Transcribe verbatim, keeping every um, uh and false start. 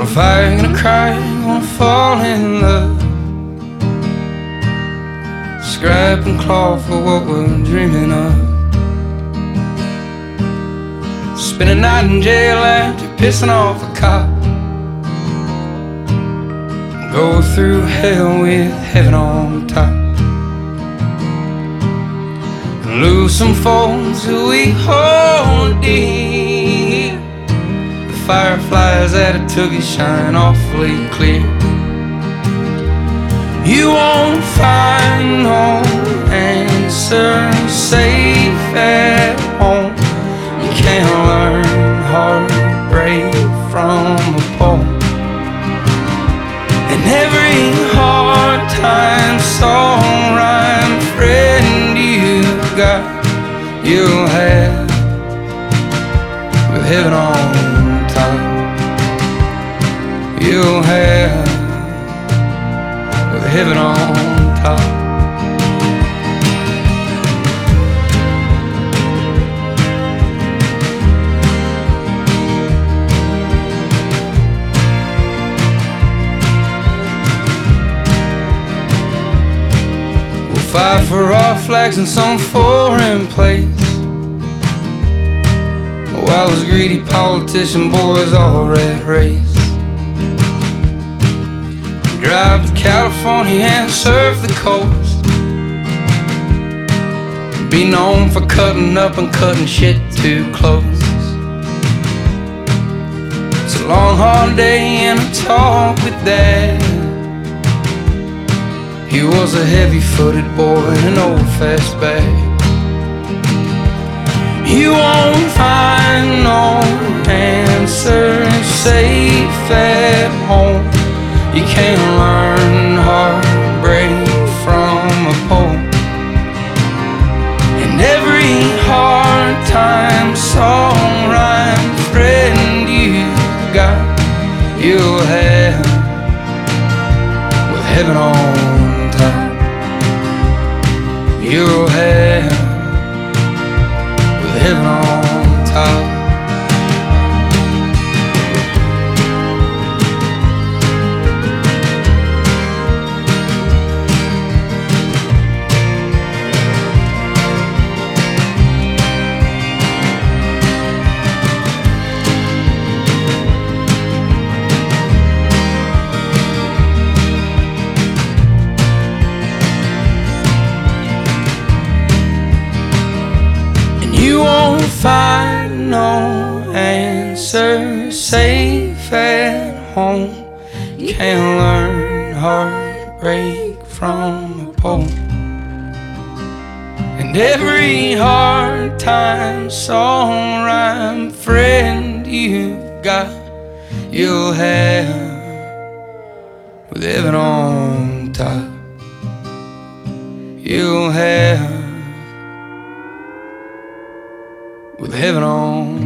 if I'm gonna cry, gonna fall in love, scrap and claw for what we're dreaming of. Spend a night in jail after pissing off a cop, go through hell with heaven on top, and lose some folks who we hold dear. The fireflies that it took you shine awfully clear. You won't find no answer safe at home. You can't learn heartbreak from a poem. And every hard time song rhyme friend you got, you'll have with heaven on top. You'll have with heaven on top. Fight for our flags in some foreign place, while those greedy politician boys all red race. Drive to California and surf the coast, be known for cutting up and cutting shit too close. It's a long hard day and a talk with Dad. He was a heavy-footed boy in an old fastback. You won't find no answer safe at home. You can't learn heartbreak from a poem. And every hard time song rhyme friend you got, you'll have with heaven on. You'll have with heaven on top. You won't find no answer safe at home. You can't learn heartbreak from a poem. And every hard time song rhyme friend you've got, you'll have with heaven on top. You'll have with heaven on